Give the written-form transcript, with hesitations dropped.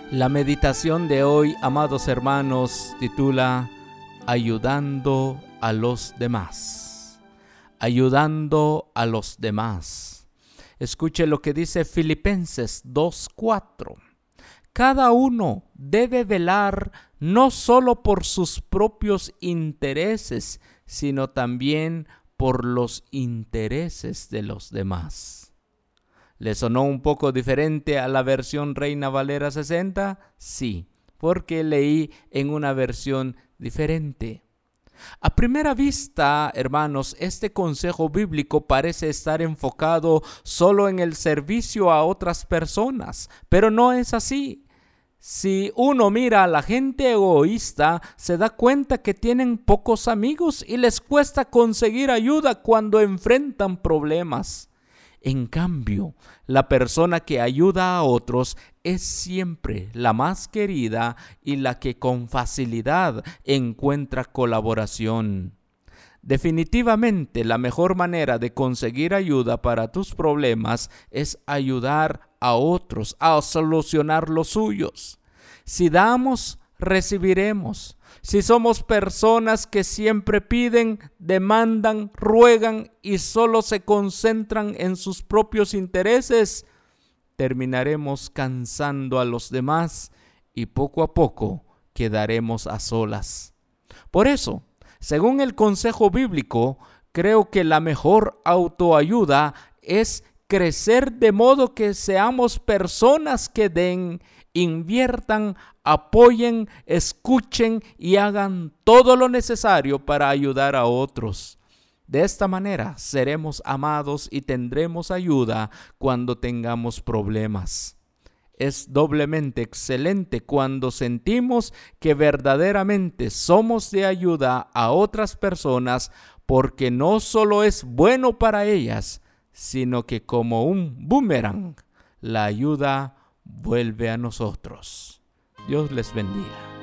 La meditación de hoy, amados hermanos, titula Ayudando a los demás. Ayudando a los demás. Escuche lo que dice Filipenses 2:4. Cada uno debe velar no solo por sus propios intereses, sino también por los intereses de los demás. ¿Le sonó un poco diferente a la versión Reina Valera 60? Sí, porque leí en una versión diferente. A primera vista, hermanos, este consejo bíblico parece estar enfocado solo en el servicio a otras personas, pero no es así. Si uno mira a la gente egoísta, se da cuenta que tienen pocos amigos y les cuesta conseguir ayuda cuando enfrentan problemas. En cambio, la persona que ayuda a otros es siempre la más querida y la que con facilidad encuentra colaboración. Definitivamente, la mejor manera de conseguir ayuda para tus problemas es ayudar a otros a solucionar los suyos. Si damos, recibiremos. Si somos personas que siempre piden, demandan, ruegan y solo se concentran en sus propios intereses, terminaremos cansando a los demás y poco a poco quedaremos a solas. Por eso, según el consejo bíblico, creo que la mejor autoayuda es crecer de modo que seamos personas que den, inviertan, apoyen, escuchen y hagan todo lo necesario para ayudar a otros. De esta manera seremos amados y tendremos ayuda cuando tengamos problemas. Es doblemente excelente cuando sentimos que verdaderamente somos de ayuda a otras personas, porque no solo es bueno para ellas, sino que como un boomerang, la ayuda vuelve a nosotros. Dios les bendiga.